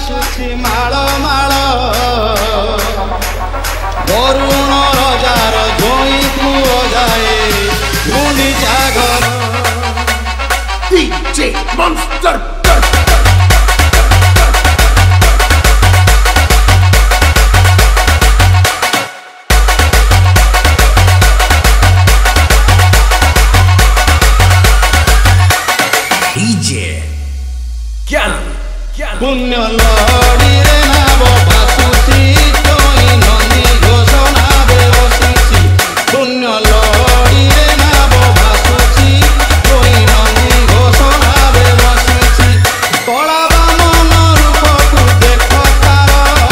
आसुछि माळ माळ वरुण रजार जोई पुओ जाए गुंडीचा घर DJ Monster पुण्य लड़ी रे नाव भासुची तोई नंदी घोषणा बेवसिची पुण्य लड़ी रे नाव भासुची तोई नंदी घोषणा बेवसिची कला बामन रूपकु देख तार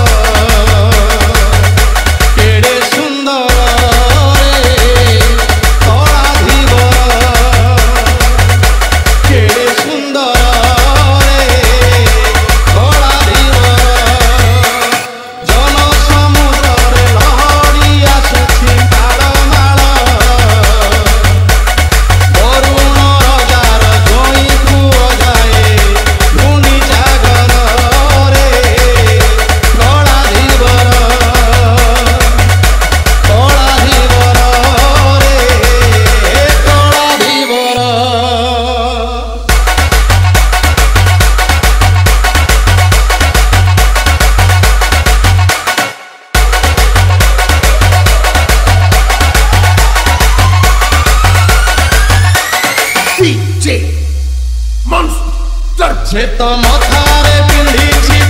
केड़े सुंदर रे कला धीवर केड़े सुंदर DJ Monster से तो मथारे पिंधी